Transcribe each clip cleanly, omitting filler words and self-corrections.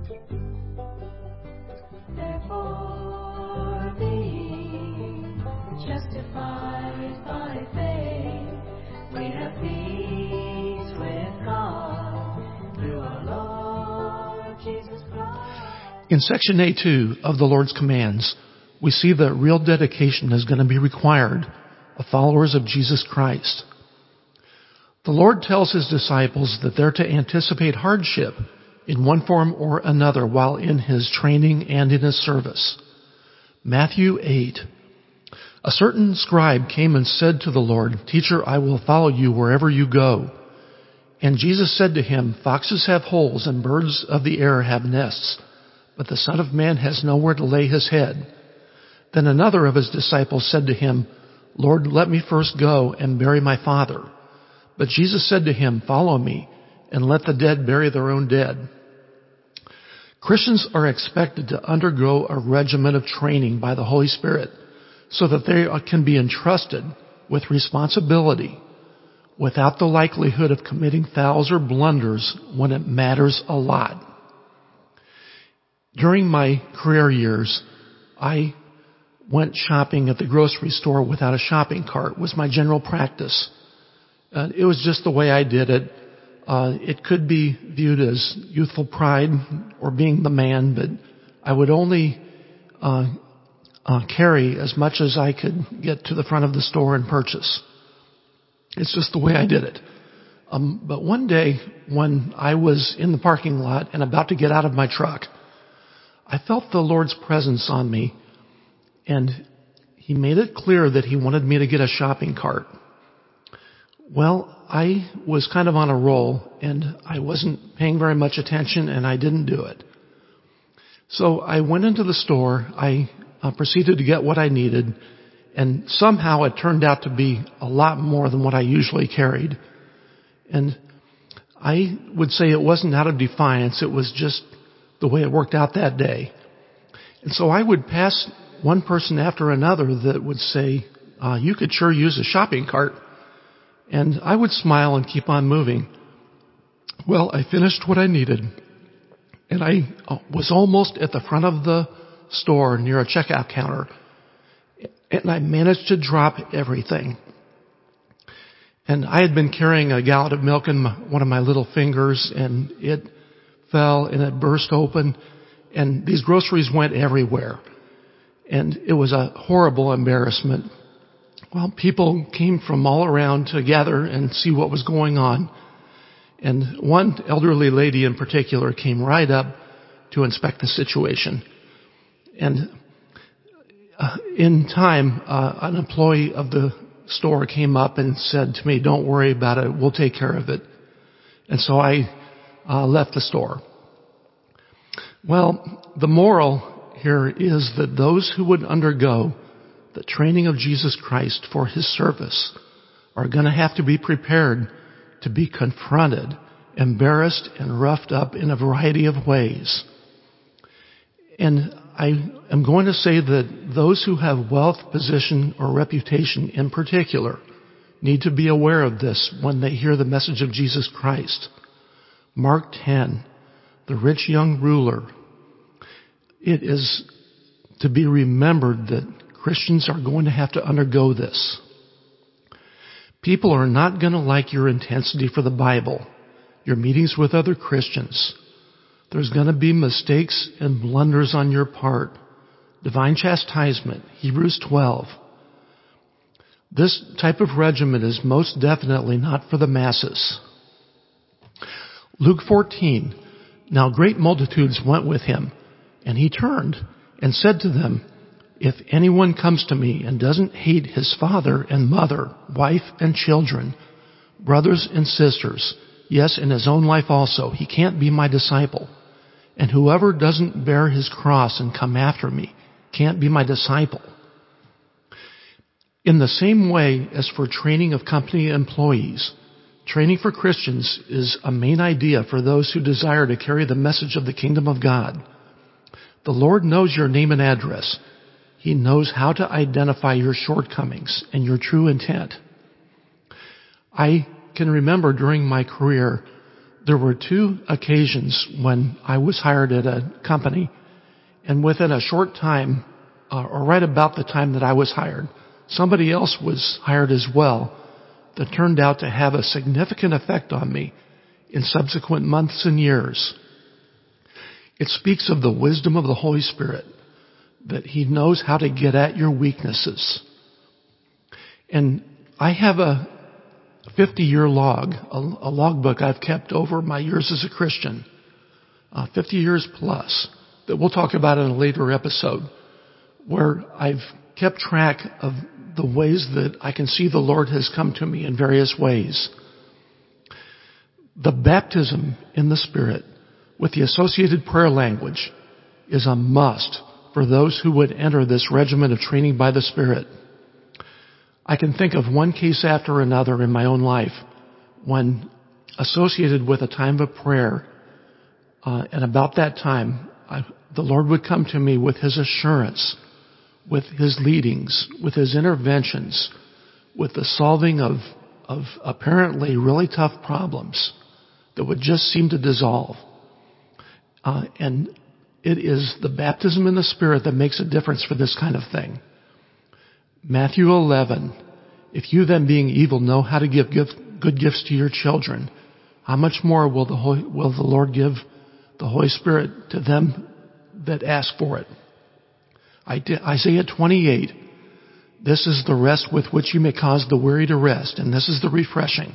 Therefore, being justified by faith, we have peace with God through our Lord Jesus Christ. In section A2 of the Lord's commands, we see that real dedication is going to be required of followers of Jesus Christ. The Lord tells his disciples that they're to anticipate hardship in one form or another while in his training and in his service. Matthew 8. A certain scribe came and said to the Lord, "Teacher, I will follow you wherever you go." And Jesus said to him, "Foxes have holes and birds of the air have nests, but the Son of Man has nowhere to lay his head." Then another of his disciples said to him, "Lord, let me first go and bury my father." But Jesus said to him, "Follow me, and let the dead bury their own dead." Christians are expected to undergo a regimen of training by the Holy Spirit so that they can be entrusted with responsibility without the likelihood of committing fouls or blunders when it matters a lot. During my career years, I went shopping at the grocery store without a shopping cart. Was my general practice. It was just the way I did it. It could be viewed as youthful pride or being the man, but I would only carry as much as I could get to the front of the store and purchase. It's just the way I did it. But one day when I was in the parking lot and about to get out of my truck, I felt the Lord's presence on me, and he made it clear that he wanted me to get a shopping cart. Well, I was kind of on a roll, and I wasn't paying very much attention, and I didn't do it. So I went into the store. I proceeded to get what I needed, and somehow it turned out to be a lot more than what I usually carried. And I would say it wasn't out of defiance. It was just the way it worked out that day. And so I would pass one person after another that would say, "You could sure use a shopping cart." And I would smile and keep on moving. Well, I finished what I needed, and I was almost at the front of the store near a checkout counter, and I managed to drop everything. And I had been carrying a gallon of milk in one of my little fingers, and it fell and it burst open, and these groceries went everywhere. And it was a horrible embarrassment. Well, people came from all around to gather and see what was going on. And one elderly lady in particular came right up to inspect the situation. And in time, an employee of the store came up and said to me, "Don't worry about it. We'll take care of it." And so I left the store. Well, the moral here is that those who would undergo the training of Jesus Christ for his service are going to have to be prepared to be confronted, embarrassed, and roughed up in a variety of ways. And I am going to say that those who have wealth, position, or reputation in particular need to be aware of this when they hear the message of Jesus Christ. Mark 10, the rich young ruler. It is to be remembered that Christians are going to have to undergo this. People are not going to like your intensity for the Bible, your meetings with other Christians. There's going to be mistakes and blunders on your part. Divine chastisement, Hebrews 12. This type of regimen is most definitely not for the masses. Luke 14. Now great multitudes went with him, and he turned and said to them, "If anyone comes to me and doesn't hate his father and mother, wife and children, brothers and sisters, yes, and his own life also, he can't be my disciple. And whoever doesn't bear his cross and come after me can't be my disciple." In the same way as for training of company employees, training for Christians is a main idea for those who desire to carry the message of the kingdom of God. The Lord knows your name and address. He knows how to identify your shortcomings and your true intent. I can remember during my career There were 2 occasions when I was hired at a company, and within a short time, or right about the time that I was hired, somebody else was hired as well that turned out to have a significant effect on me in subsequent months and years. It speaks of the wisdom of the Holy Spirit, that He knows how to get at your weaknesses. And I have a 50-year log, a logbook I've kept over my years as a Christian, 50 years plus, that we'll talk about in a later episode, where I've kept track of the ways that I can see the Lord has come to me in various ways. The baptism in the Spirit with the associated prayer language is a must for those who would enter this regimen of training by the Spirit. I can think of one case after another in my own life when associated with a time of prayer, and about that time, the Lord would come to me with His assurance, with His leadings, with His interventions, with the solving of apparently really tough problems that would just seem to dissolve. And it is the baptism in the Spirit that makes a difference for this kind of thing. Matthew 11, if you then being evil know how to give good gifts to your children, how much more will the Lord give the Holy Spirit to them that ask for it? Isaiah 28, this is the rest with which you may cause the weary to rest, and this is the refreshing.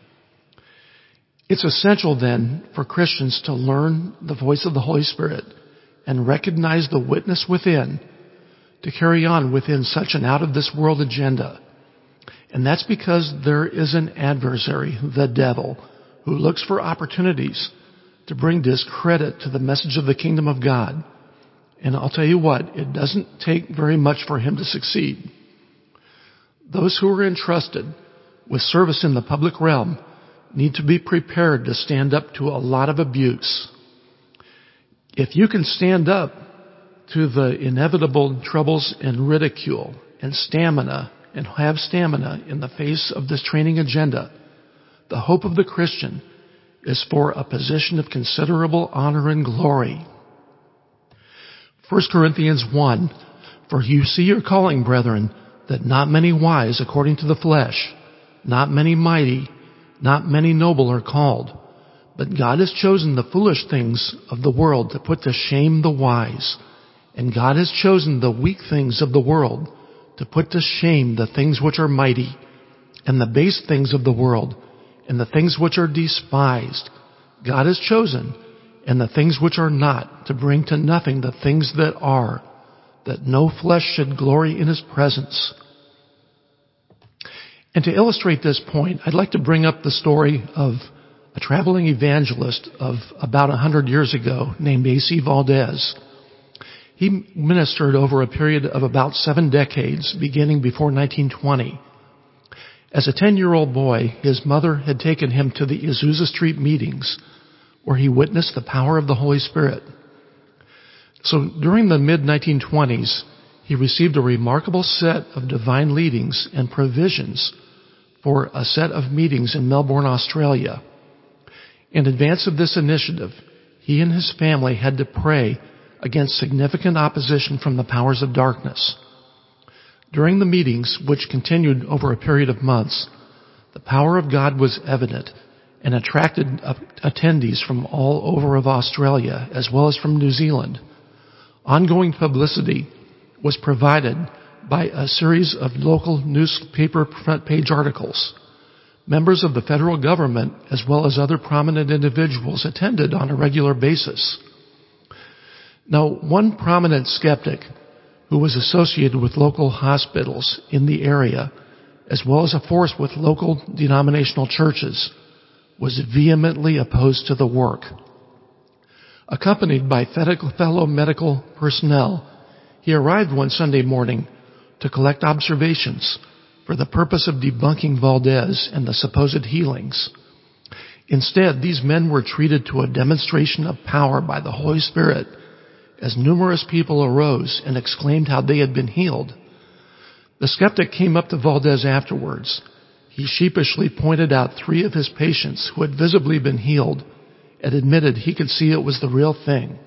It's essential then for Christians to learn the voice of the Holy Spirit and recognize the witness within to carry on within such an out-of-this-world agenda. And that's because there is an adversary, the devil, who looks for opportunities to bring discredit to the message of the kingdom of God. And I'll tell you what, it doesn't take very much for him to succeed. Those who are entrusted with service in the public realm need to be prepared to stand up to a lot of abuse. If you can stand up to the inevitable troubles and ridicule and stamina, and have stamina in the face of this training agenda, the hope of the Christian is for a position of considerable honor and glory. 1 Corinthians 1, for you see your calling, brethren, that not many wise according to the flesh, not many mighty, not many noble are called. But God has chosen the foolish things of the world to put to shame the wise. And God has chosen the weak things of the world to put to shame the things which are mighty, and the base things of the world, and the things which are despised. God has chosen, and the things which are not, to bring to nothing the things that are, that no flesh should glory in His presence. And to illustrate this point, I'd like to bring up the story of a traveling evangelist of about 100 years ago named A.C. Valdez. He ministered over a period of about 7 decades, beginning before 1920. As a 10-year-old boy, his mother had taken him to the Azusa Street meetings, where he witnessed the power of the Holy Spirit. So during the mid-1920s, he received a remarkable set of divine leadings and provisions for a set of meetings in Melbourne, Australia. In advance of this initiative, he and his family had to pray against significant opposition from the powers of darkness. During the meetings, which continued over a period of months, the power of God was evident and attracted attendees from all over of Australia as well as from New Zealand. Ongoing publicity was provided by a series of local newspaper front page articles. Members of the federal government as well as other prominent individuals attended on a regular basis. Now, one prominent skeptic who was associated with local hospitals in the area, as well as a force with local denominational churches, was vehemently opposed to the work. Accompanied by fellow medical personnel, he arrived one Sunday morning to collect observations for the purpose of debunking Valdez and the supposed healings. Instead, these men were treated to a demonstration of power by the Holy Spirit as numerous people arose and exclaimed how they had been healed. The skeptic came up to Valdez afterwards. He sheepishly pointed out 3 of his patients who had visibly been healed and admitted he could see it was the real thing.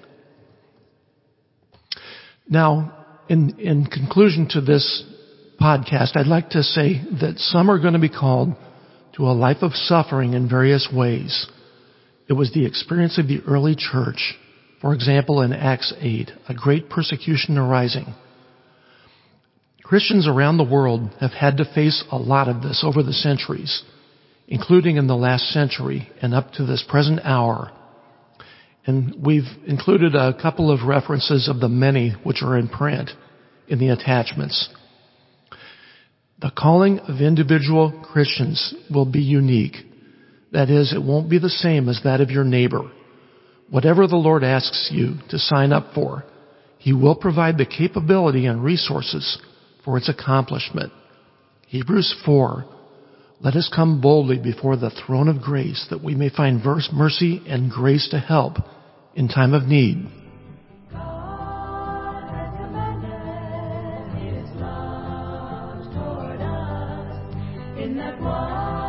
Now, in conclusion to this podcast, I'd like to say that some are going to be called to a life of suffering in various ways. It was the experience of the early church, for example, in Acts 8, a great persecution arising. Christians around the world have had to face a lot of this over the centuries, including in the last century and up to this present hour. And we've included a couple of references of the many which are in print in the attachments. The calling of individual Christians will be unique. That is, it won't be the same as that of your neighbor. Whatever the Lord asks you to sign up for, He will provide the capability and resources for its accomplishment. Hebrews 4, let us come boldly before the throne of grace that we may find mercy and grace to help in time of need. God has commanded His love toward us in that one